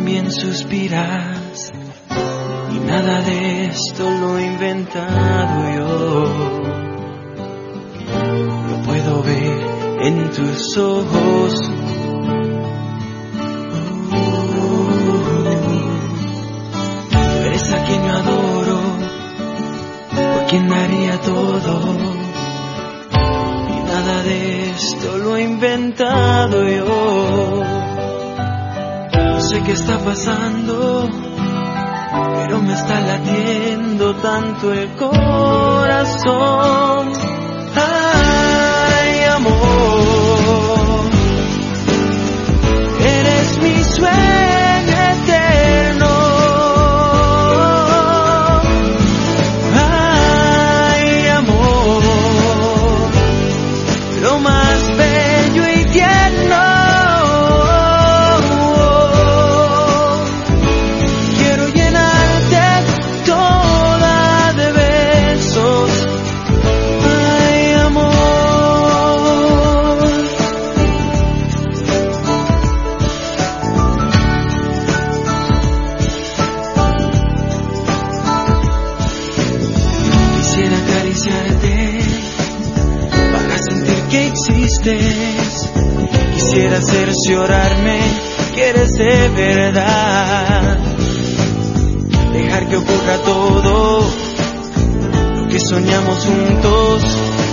también suspiras, y nada de esto lo he inventado yo. Lo puedo ver en tus ojos. Tú eres a quien yo adoro, por quien daría todo, y nada de esto lo he inventado yo. No sé qué está pasando, pero me está latiendo tanto el corazón. Ay, amor, eres mi sueño eterno. Ay, amor, lo más bello y tierno. Para sentir que existes, quisiera cerciorarme que eres de verdad, dejar que ocurra todo lo que soñamos juntos